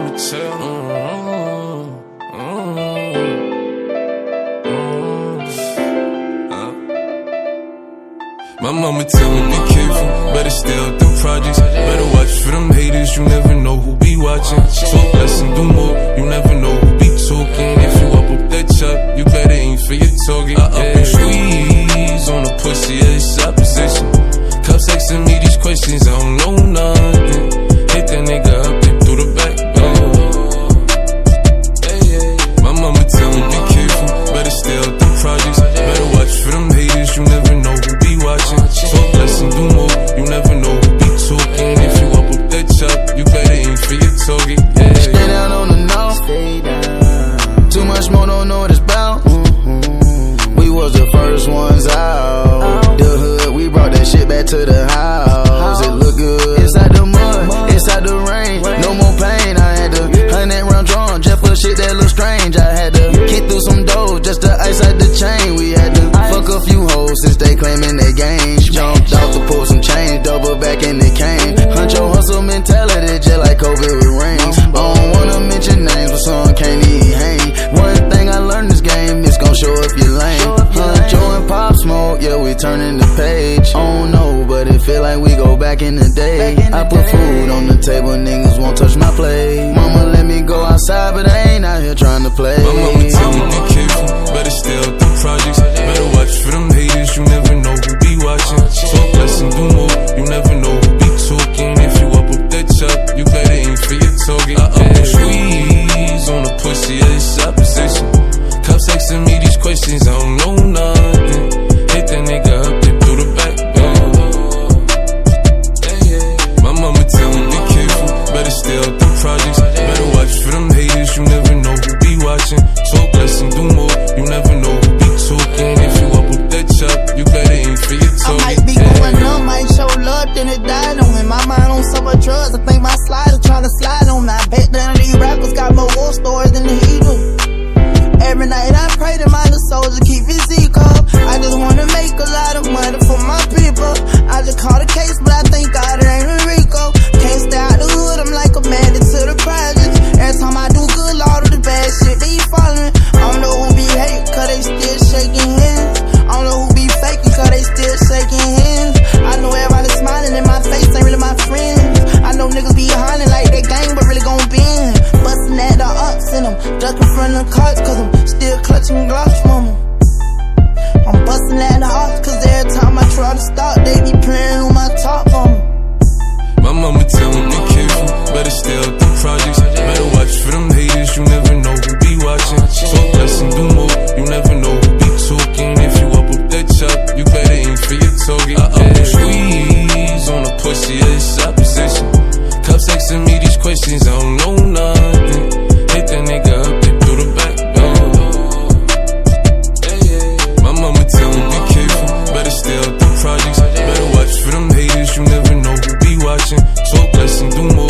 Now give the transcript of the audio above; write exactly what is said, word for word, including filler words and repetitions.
to tell. Mm-hmm. Mm-hmm. Uh. My mama tell me be careful, better stay out them projects. Better watch for them haters, you never know who be watching. Talk less and do more, you never know who be talking. If you up up that chop, you better aim for your target. I up and squeeze on the pussy, yeah, it's opposition. Cups asking me these questions, I don't know nothing. Hit that nigga up, they through the back door. My mama tell me be careful, better stay out them projects. Better watch for them haters, you never know who be watching. Talk less and do more, you never know who be talking. If you up up that chop, you better aim for your target. Yeah. Stay down on the north, stay down. Too much more, don't know what it's about. Mm-hmm. We was the first ones out. The hood, we brought that shit back to the house. It look good inside the mud, inside the rain. No more pain. I had to hundred round drawn just for shit that look strange. I had to kick through some dough just to ice out the chain. We had to fuck a few hoes since they claiming they gains. Jumped out to pull some change, double back and it came. Huncho hustle mentality just like COVID with rings. I don't wanna mention names, but some can't even hang. One thing I learned this game, it's gon' show if you're lame. Huncho and Pop Smoke, yeah, we turning the page. I don't know, but it feel like we go back in the day. I put food on the table, niggas won't touch my plate. Mama let me go outside, but I ain't out here trying to play. My mama tell me be careful, better stay out them projects. Better watch for them haters, you never know who be watching. Talk less and do more, you never know who be talking. If you up up that chop, you better aim for your target. I up and squeeze on the pussy, yeah, it's opposition. Cups asking me these questions, I don't know nothing. Hit that nigga up, they through the back door. My mama tell me be careful, better stay out them projects. Better watch for them haters, you never know who be watching. Talk less and do more, you never know who be talking. If you up up that chop, you better aim for your target. I might be going numb, might show love, then it died on me. My mind on some drugs, I think my slider trying to slide on me. I bet none of these rappers got more war stories than the heater. Every night I pray to my little soldier keep his eco. I just wanna make a lot of money for my people. I just caught a case, but I thank God it ain't a Rico. Can't stay out the hood, I'm like a bandit to the projects. Every time I do good, all of the bad shit they following. I don't know who be hating, cause they still shaking hands. I don't know who be faking, cause they still shaking hands. I know everybody smiling in my face, ain't really my friends. I know niggas be hunting like they gang, but really gon' bend. Bustin' at the ups in them, ducking from the carts, cause I'm still clutching Glocks from them. I'm bustin' at the ops, cause every time I try to stop, they be playing on my top on me. My mama tell me be careful, better stay out them projects. Better watch for them haters, you never know who be watching. Talk less and do more, you never know who be talking. If you up up that chop, you better aim for your target. I up and squeeze on the pussy, yeah, it's opposition. Cups asking me these questions, I don't know nothing. Hit that nigga up, they through the back door. My mama tell me be careful, better stay out them projects. Better watch for them haters, you never know who be watching. Talk less and do more,